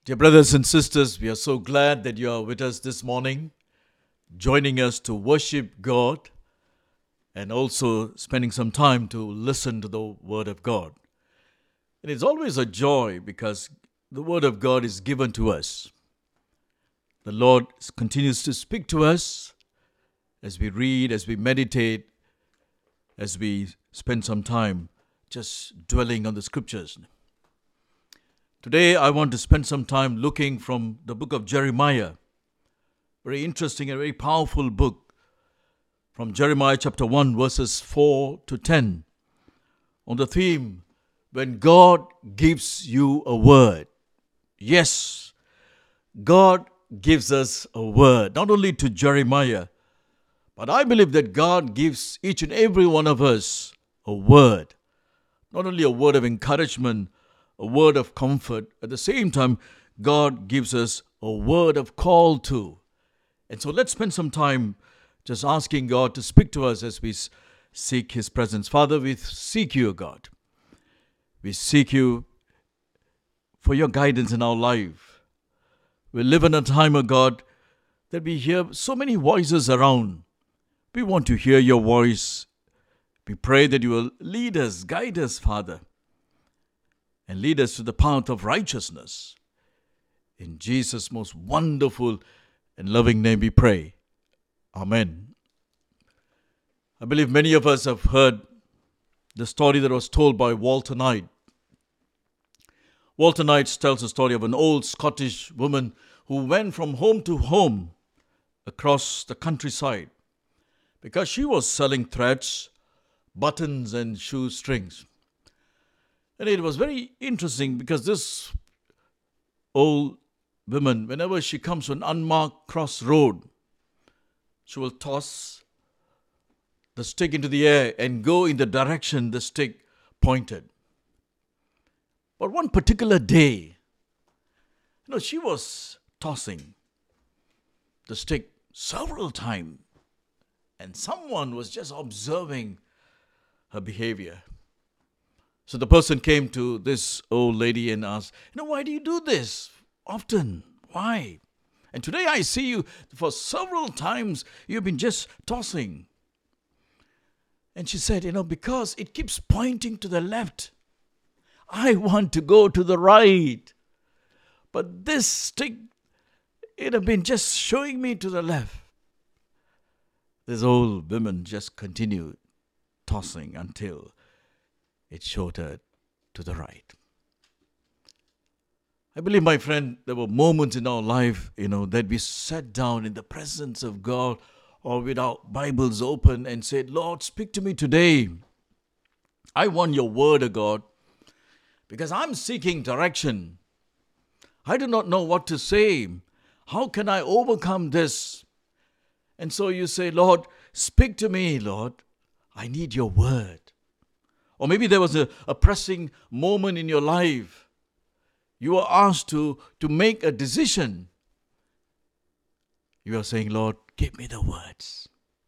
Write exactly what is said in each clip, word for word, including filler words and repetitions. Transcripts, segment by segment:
Dear brothers and sisters, we are so glad that you are with us this morning, joining us to worship God and also spending some time to listen to the Word of God. And it's always a joy because the Word of God is given to us. The Lord continues to speak to us as we read, as we meditate, as we spend some time just dwelling on the Scriptures. Today, I want to spend some time looking from the book of Jeremiah. Very interesting and very powerful book from Jeremiah chapter one, verses four to ten, on the theme, when God gives you a word. Yes, God gives us a word, not only to Jeremiah, but I believe that God gives each and every one of us a word, not only a word of encouragement, a word of comfort. At the same time, God gives us a word of call too. And so let's spend some time just asking God to speak to us as we seek His presence. Father, we seek you, God. We seek you for your guidance in our life. We live in a time, O God, that we hear so many voices around. We want to hear your voice. We pray that you will lead us, guide us, Father, and lead us to the path of righteousness. In Jesus' most wonderful and loving name we pray. Amen. I believe many of us have heard the story that was told by Walter Knight. Walter Knight tells the story of an old Scottish woman who went from home to home across the countryside because she was selling threads, buttons, and shoestrings. And it was very interesting because this old woman, whenever she comes to an unmarked crossroad, she will toss the stick into the air and go in the direction the stick pointed. But one particular day, you know, she was tossing the stick several times, and someone was just observing her behavior. So the person came to this old lady and asked, you know, why do you do this often? Why? And today I see you for several times you've been just tossing. And she said, you know, because it keeps pointing to the left. I want to go to the right. But this stick, it had been just showing me to the left. This old woman just continued tossing until it showed her to the right. I believe, my friend, there were moments in our life, you know, that we sat down in the presence of God or with our Bibles open and said, Lord, speak to me today. I want your word, O God, because I'm seeking direction. I do not know what to say. How can I overcome this? And so you say, Lord, speak to me, Lord. I need your word. Or maybe there was a, a pressing moment in your life. You were asked to, to make a decision. You are saying, Lord, give me the words.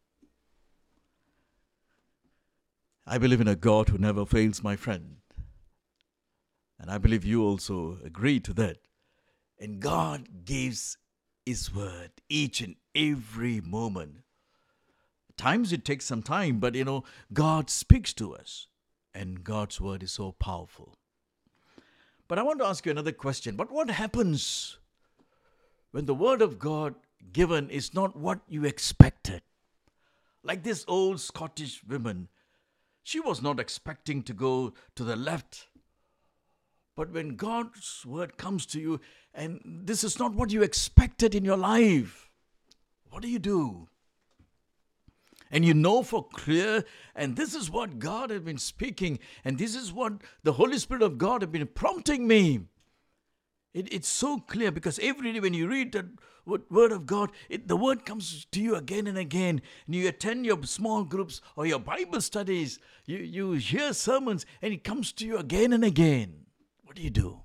I believe in a God who never fails, my friend. And I believe you also agree to that. And God gives His word each and every moment. At times it takes some time, but you know, God speaks to us. And God's word is so powerful. But I want to ask you another question. But what happens when the word of God given is not what you expected? Like this old Scottish woman, she was not expecting to go to the left. But when God's word comes to you and this is not what you expected in your life, what do you do? And you know for clear, and this is what God has been speaking, and this is what the Holy Spirit of God has been prompting me. It, it's so clear because every day when you read the word of God, it, the word comes to you again and again. And you attend your small groups or your Bible studies, you, you hear sermons, and it comes to you again and again. What do you do?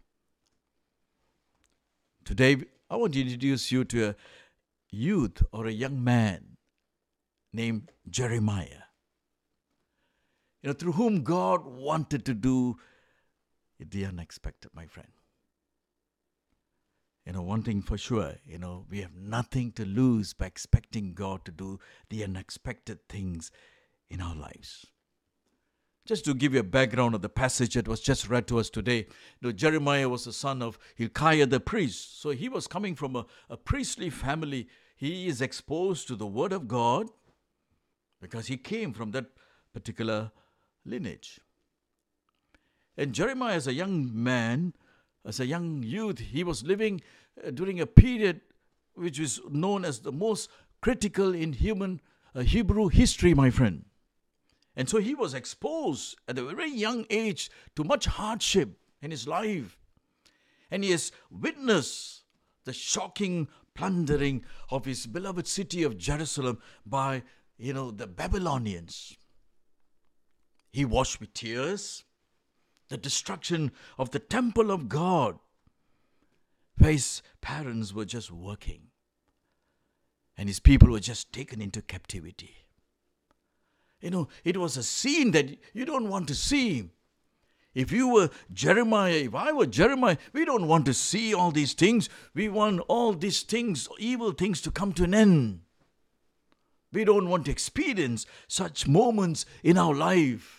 Today, I want to introduce you to a youth or a young man named Jeremiah, you know, through whom God wanted to do the unexpected, my friend. You know, one thing for sure, you know, we have nothing to lose by expecting God to do the unexpected things in our lives. Just to give you a background of the passage that was just read to us today, you know, Jeremiah was the son of Hilkiah the priest. So he was coming from a, a priestly family. He is exposed to the word of God because he came from that particular lineage. And Jeremiah, as a young man, as a young youth, he was living uh, during a period which is known as the most critical in human uh, Hebrew history, my friend. And so he was exposed at a very young age to much hardship in his life. And he has witnessed the shocking plundering of his beloved city of Jerusalem by, you know, the Babylonians. He watched with tears the destruction of the temple of God, where his parents were just working and his people were just taken into captivity. You know, it was a scene that you don't want to see. If you were Jeremiah, if I were Jeremiah, we don't want to see all these things. We want all these things, evil things, to come to an end. We don't want to experience such moments in our life.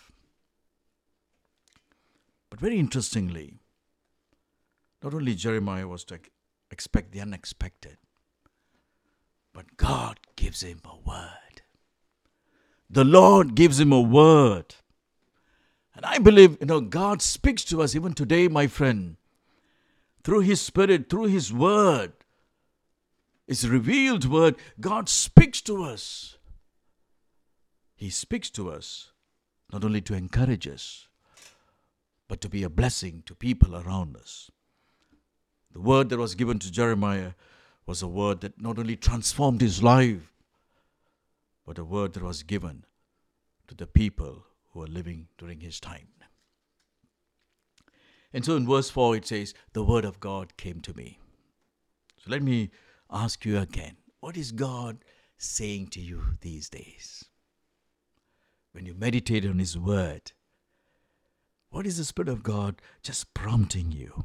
But very interestingly, not only Jeremiah was to expect the unexpected, but God gives him a word. The Lord gives him a word. And I believe, you know, God speaks to us even today, my friend, through His Spirit, through His word, His revealed word. God speaks to us. He speaks to us not only to encourage us, but to be a blessing to people around us. The word that was given to Jeremiah was a word that not only transformed his life, but a word that was given to the people who were living during his time. And so in verse four it says, the word of God came to me. So let me ask you again, what is God saying to you these days? When you meditate on His word, what is the Spirit of God just prompting you?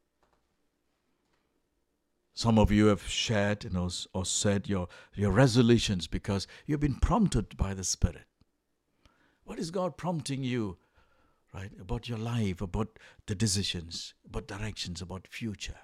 Some of you have shared, you know, or said your, your resolutions because you've been prompted by the Spirit. What is God prompting you, right, about your life, about the decisions, about directions, about future?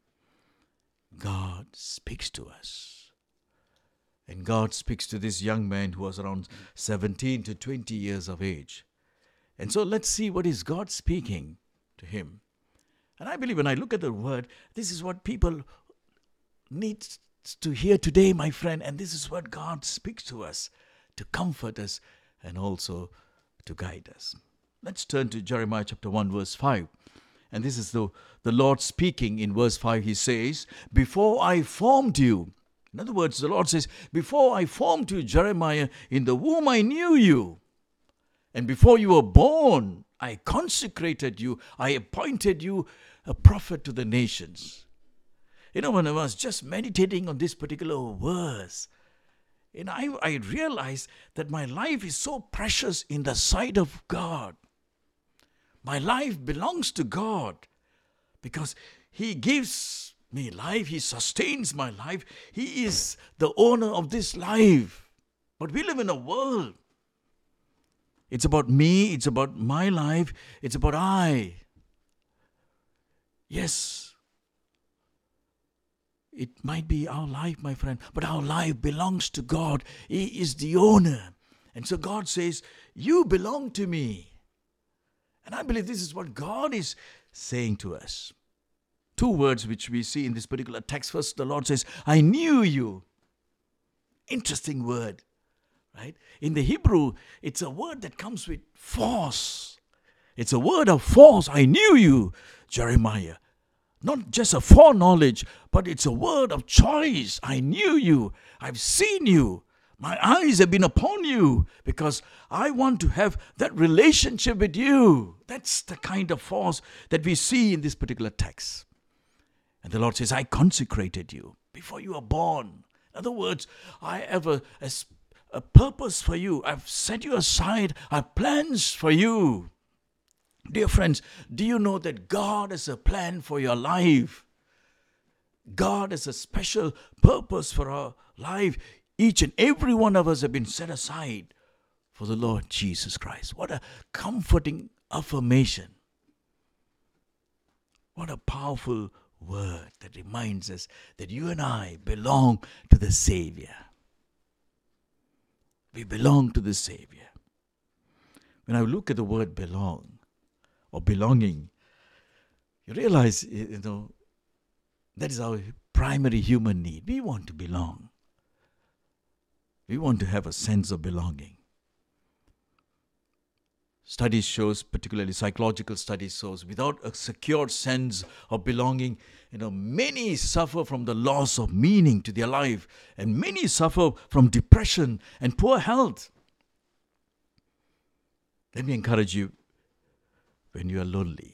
God speaks to us. And God speaks to this young man who was around seventeen to twenty years of age. And so let's see what is God speaking to him. And I believe when I look at the word, this is what people need to hear today, my friend. And this is what God speaks to us, to comfort us and also to guide us. Let's turn to Jeremiah chapter one, verse five. And this is the, the Lord speaking in verse five. He says, before I formed you. In other words, the Lord says, before I formed you, Jeremiah, in the womb I knew you. And before you were born, I consecrated you. I appointed you a prophet to the nations. You know, when I was just meditating on this particular verse, and I, I realized that my life is so precious in the sight of God. My life belongs to God because He gives me life. He sustains my life. He is the owner of this life. But we live in a world. It's about me. It's about my life. It's about I. Yes, it might be our life, my friend, but our life belongs to God. He is the owner. And so God says, you belong to me. And I believe this is what God is saying to us. Two words which we see in this particular text. First, the Lord says, I knew you. Interesting word, right? In the Hebrew, it's a word that comes with force. It's a word of force. I knew you, Jeremiah. Not just a foreknowledge, but it's a word of choice. I knew you. I've seen you. My eyes have been upon you because I want to have that relationship with you. That's the kind of force that we see in this particular text. And the Lord says, I consecrated you before you were born. In other words, I have a, a, a purpose for you. I've set you aside. I have plans for you. Dear friends, do you know that God has a plan for your life? God has a special purpose for our life. Each and every one of us have been set aside for the Lord Jesus Christ. What a comforting affirmation. What a powerful word that reminds us that you and I belong to the Savior. We belong to the Savior. When I look at the word belong or belonging, you realize, you know, that is our primary human need. We want to belong. We want to have a sense of belonging. Studies shows, particularly psychological studies shows, without a secure sense of belonging, you know, many suffer from the loss of meaning to their life, and many suffer from depression and poor health. Let me encourage you, when you are lonely,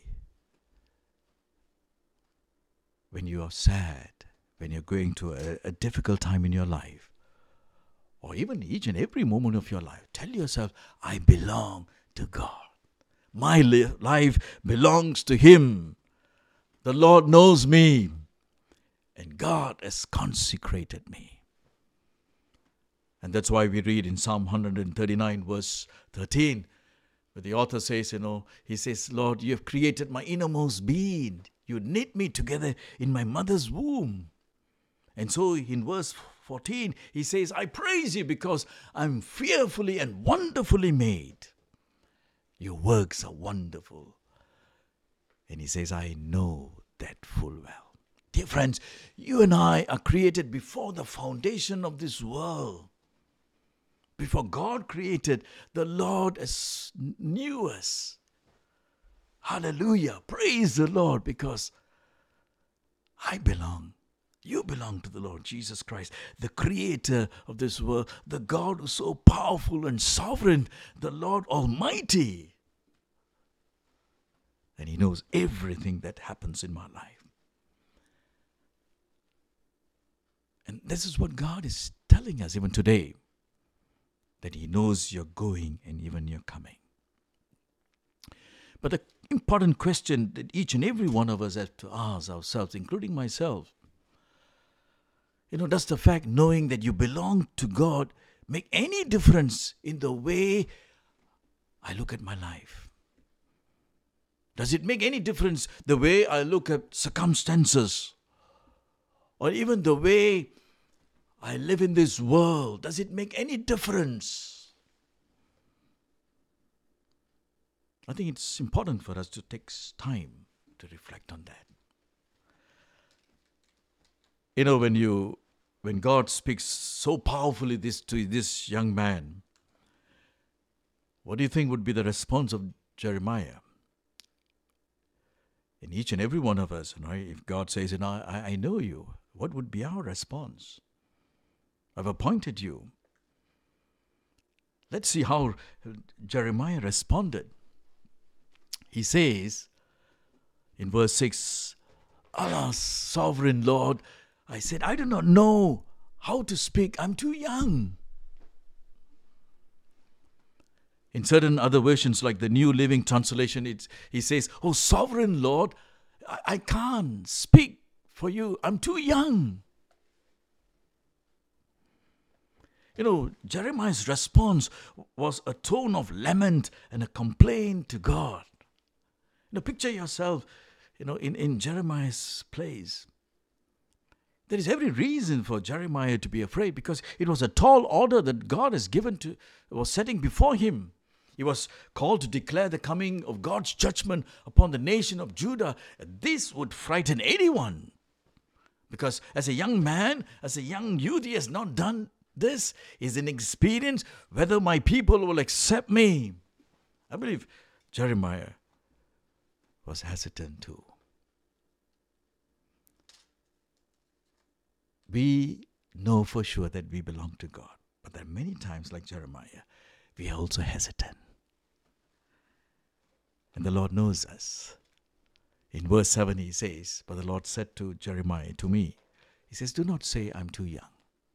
when you are sad, when you're going through a, a difficult time in your life, or even each and every moment of your life, tell yourself, I belong to God. My li- life belongs to Him. The Lord knows me, and God has consecrated me. And that's why we read in Psalm one thirty-nine, verse thirteen, where the author says, you know, he says, Lord, you have created my innermost being. You knit me together in my mother's womb. And so in verse fourteen, he says, I praise you because I'm fearfully and wonderfully made. Your works are wonderful. And he says, I know that full well. Dear friends, you and I are created before the foundation of this world. Before God created, the Lord has knew us. Hallelujah. Praise the Lord, because I belong. You belong to the Lord Jesus Christ, the creator of this world, the God who's so powerful and sovereign, the Lord Almighty. And He knows everything that happens in my life. And this is what God is telling us even today, that He knows you're going and even you're coming. But the important question that each and every one of us have to ask ourselves, including myself, you know, does the fact knowing that you belong to God make any difference in the way I look at my life? Does it make any difference the way I look at circumstances? Or even the way I live in this world? Does it make any difference? I think it's important for us to take time to reflect on that. You know, when you, when God speaks so powerfully this to this young man, what do you think would be the response of Jeremiah? In each and every one of us, you know, if God says, you know, I, I know you, what would be our response? I've appointed you. Let's see how Jeremiah responded. He says in verse six, Alas, sovereign Lord, I said, I do not know how to speak. I'm too young. In certain other versions, like the New Living Translation, it's, he says, Oh, sovereign Lord, I, I can't speak for you. I'm too young. You know, Jeremiah's response was a tone of lament and a complaint to God. You know, picture yourself, you know, in, in Jeremiah's place. There is every reason for Jeremiah to be afraid, because it was a tall order that God has given to, was setting before him. He was called to declare the coming of God's judgment upon the nation of Judah. This would frighten anyone, because as a young man, as a young youth, he has not done this. He's inexperienced whether my people will accept me. I believe Jeremiah was hesitant too. We know for sure that we belong to God, but there are many times, like Jeremiah, we are also hesitant. And the Lord knows us. In verse seven he says, But the Lord said to Jeremiah, to me, He says, Do not say I'm too young.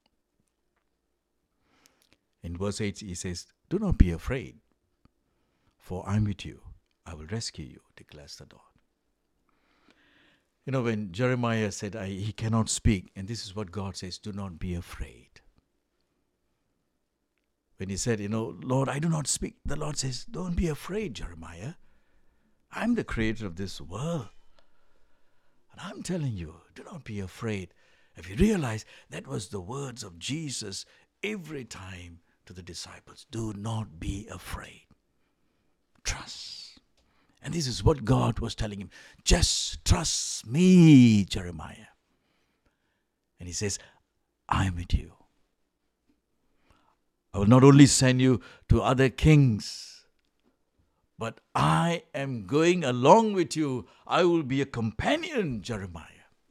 In verse eight he says, Do not be afraid, for I'm with you. I will rescue you, declares the Lord. You know, when Jeremiah said I, he cannot speak, and this is what God says, do not be afraid. When he said, you know, Lord, I do not speak, the Lord says, don't be afraid, Jeremiah. I'm the creator of this world. And I'm telling you, do not be afraid. If you realize that was the words of Jesus every time to the disciples, do not be afraid. Trust. And this is what God was telling him. Just trust me, Jeremiah. And he says, I'm with you. I will not only send you to other kings, but I am going along with you. I will be a companion, Jeremiah.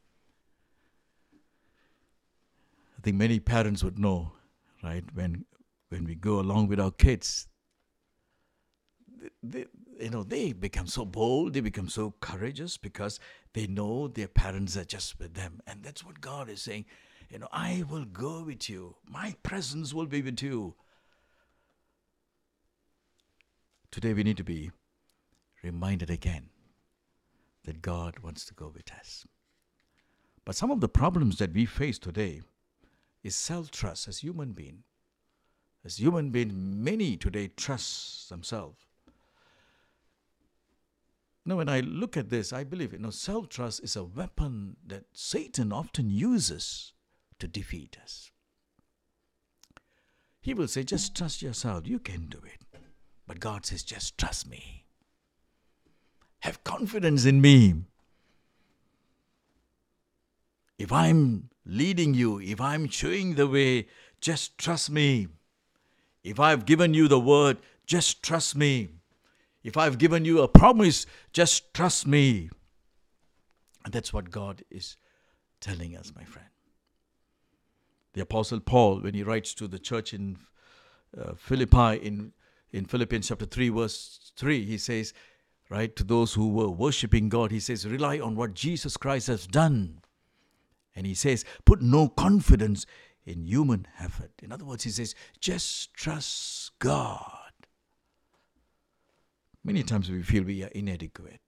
I think many parents would know, right, when when we go along with our kids, they, you know, they become so bold, they become so courageous because they know their parents are just with them. And that's what God is saying. You know, I will go with you. My presence will be with you. Today we need to be reminded again that God wants to go with us. But some of the problems that we face today is self-trust as human being. As human being, many today trust themselves. Now, when I look at this, I believe, you know, self-trust is a weapon that Satan often uses to defeat us. He will say, just trust yourself. You can do it. But God says, just trust me. Have confidence in me. If I'm leading you, if I'm showing the way, just trust me. If I've given you the word, just trust me. If I've given you a promise, just trust me. And that's what God is telling us, my friend. The Apostle Paul, when he writes to the church in uh, Philippi, in, in Philippians chapter three, verse three, he says, right, to those who were worshipping God, he says, rely on what Jesus Christ has done. And he says, put no confidence in human effort. In other words, he says, just trust God. Many times we feel we are inadequate.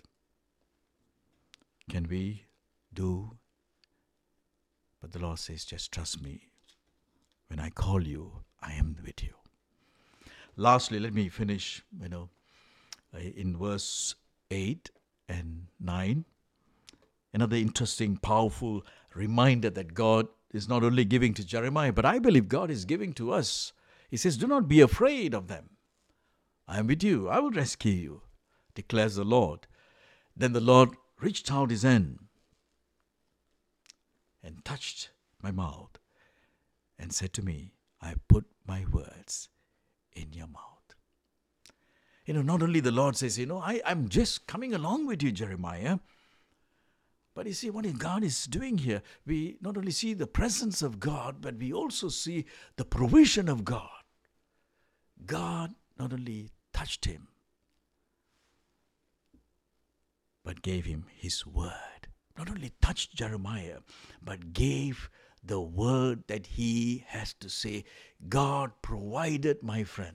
Can we do? But the Lord says, just trust me. When I call you, I am with you. Lastly, let me finish, you know, in verse eight and nine. Another interesting, powerful reminder that God is not only giving to Jeremiah, but I believe God is giving to us. He says, do not be afraid of them. I am with you. I will rescue you, declares the Lord. Then the Lord reached out his hand and touched my mouth and said to me, I put my words in your mouth. You know, not only the Lord says, you know, I, I'm just coming along with you, Jeremiah. But you see, what God is doing here, we not only see the presence of God, but we also see the provision of God. God not only touched him, but gave him his word. Not only touched Jeremiah, but gave the word that he has to say. God provided, my friend.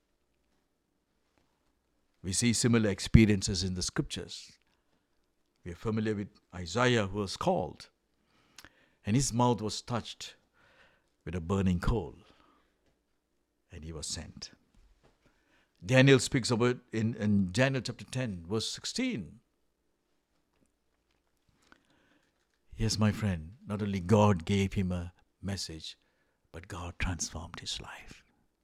We see similar experiences in the scriptures. We are familiar with Isaiah, who was called, and his mouth was touched with a burning coal, and he was sent. Daniel speaks about it in, in Daniel chapter ten, verse sixteen. Yes, my friend, not only God gave him a message, but God transformed his life.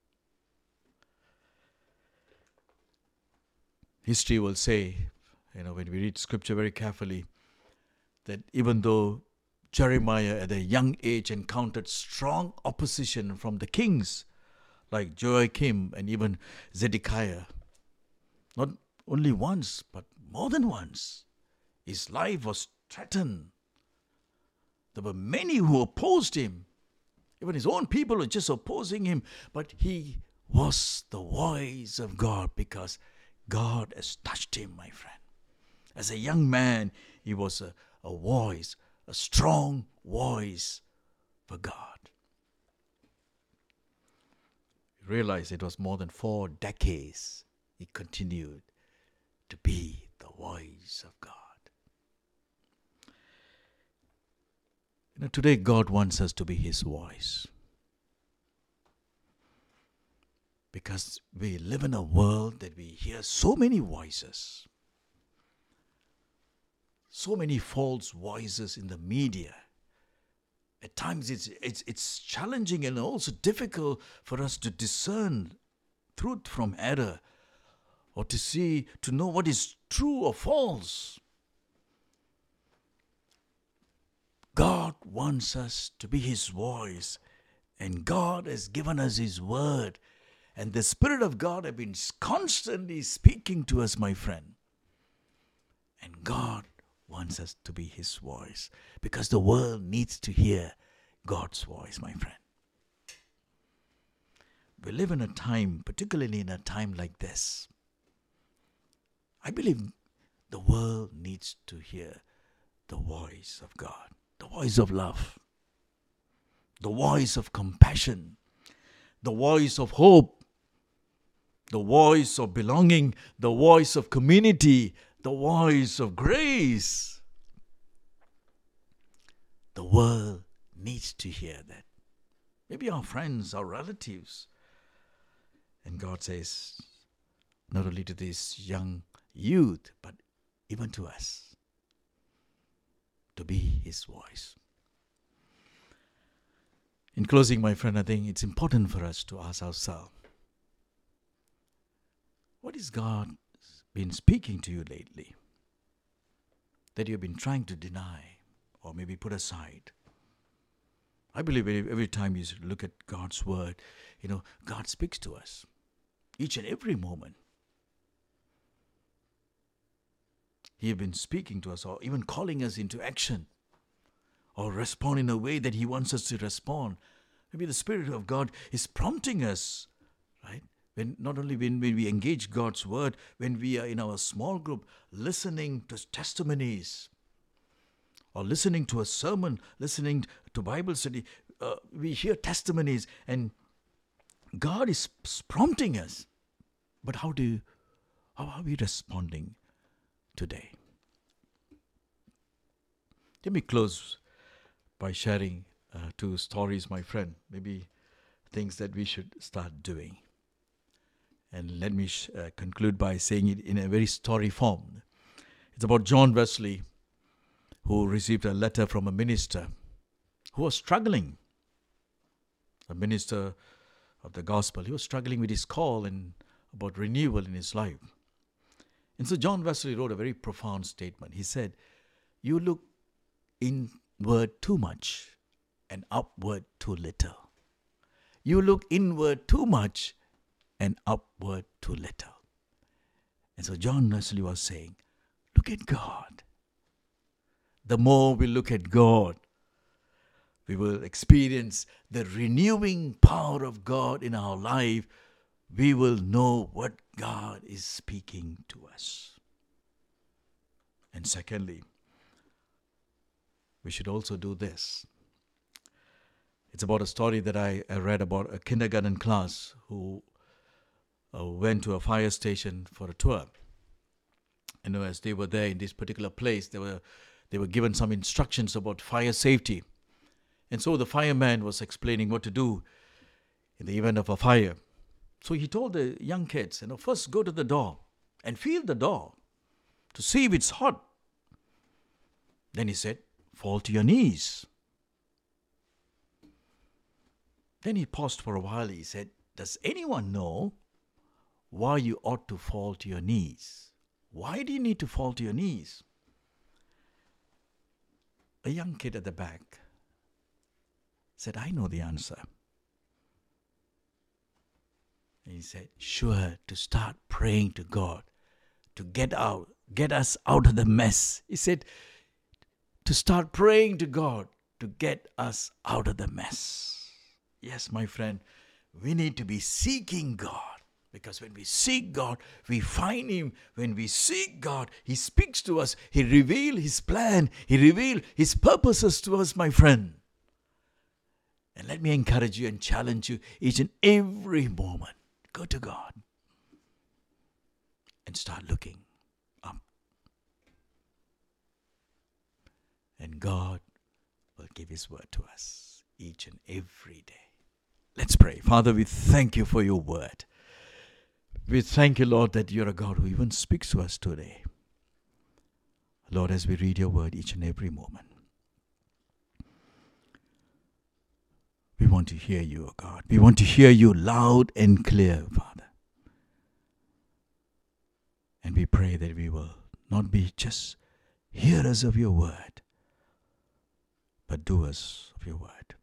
History will say, you know, when we read scripture very carefully, that even though Jeremiah at a young age encountered strong opposition from the kings like Joachim and even Zedekiah, not only once, but more than once, his life was threatened. There were many who opposed him. Even his own people were just opposing him. But he was the voice of God because God has touched him, my friend. As a young man, he was a, a voice, a strong voice for God. Realize it was more than four decades he continued to be the voice of God. Now, today, God wants us to be His voice. Because we live in a world that we hear so many voices. So many false voices in the media. At times it's, it's, it's challenging and also difficult for us to discern truth from error, or to see, to know what is true or false. God wants us to be His voice, and God has given us His word, and the Spirit of God has been constantly speaking to us, my friend. And God wants us to be His voice, because the world needs to hear God's voice, my friend. We live in a time, particularly in a time like this, I believe the world needs to hear the voice of God, the voice of love, the voice of compassion, the voice of hope, the voice of belonging, the voice of community, the voice of grace. The world needs to hear that. Maybe our friends, our relatives. And God says, not only to this young youth, but even to us, to be His voice. In closing, my friend, I think it's important for us to ask ourselves, what is God been speaking to you lately that you've been trying to deny or maybe put aside? I believe every time you look at God's word, you know, God speaks to us each and every moment. He has been speaking to us, or even calling us into action, or respond in a way that He wants us to respond. Maybe the Spirit of God is prompting us, right? When not only when, when we engage God's word, when we are in our small group listening to testimonies, or listening to a sermon, listening to Bible study, uh, we hear testimonies, and God is prompting us. But how do, how are we responding today? Let me close by sharing uh, two stories, my friend. Maybe things that we should start doing. And let me sh- uh, conclude by saying it in a very story form. It's about John Wesley, who received a letter from a minister who was struggling. A minister of the gospel. He was struggling with his call and about renewal in his life. And so John Wesley wrote a very profound statement. He said, "You look inward too much and upward too little. You look inward too much and upward too little." And so John Wesley was saying, look at God. The more we look at God, we will experience the renewing power of God in our life. We will know what God is speaking to us. And secondly, we should also do this. It's about a story that I, I read about a kindergarten class who uh, went to a fire station for a tour. And as they were there in this particular place, they were they were given some instructions about fire safety. And so the fireman was explaining what to do in the event of a fire. So he told the young kids, you know, first go to the door and feel the door to see if it's hot. Then he said, fall to your knees. Then he paused for a while. He said, does anyone know why you ought to fall to your knees? Why do you need to fall to your knees? A young kid at the back said, I know the answer. And he said, sure, to start praying to God, to get out, get us out of the mess. He said, to start praying to God, to get us out of the mess. Yes, my friend, we need to be seeking God. Because when we seek God, we find Him. When we seek God, He speaks to us. He reveals His plan. He reveals His purposes to us, my friend. And let me encourage you and challenge you each and every moment. Go to God and start looking up. And God will give His word to us each and every day. Let's pray. Father, we thank You for Your word. We thank You, Lord, that You're a God who even speaks to us today. Lord, as we read Your word each and every moment, we want to hear You, O God. We want to hear You loud and clear, Father. And we pray that we will not be just hearers of Your word, but doers of Your word.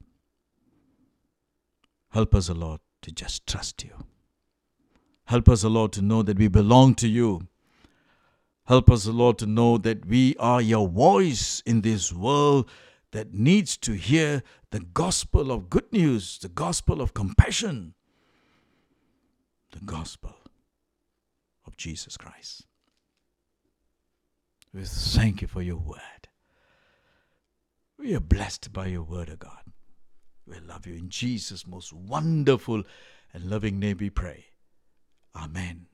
Help us, O Lord, to just trust You. Help us, O Lord, to know that we belong to You. Help us, O Lord, to know that we are Your voice in this world that needs to hear the gospel of good news, the gospel of compassion, the gospel of Jesus Christ. We thank You for Your word. We are blessed by Your word, O God. We love You. In Jesus' most wonderful and loving name we pray. Amen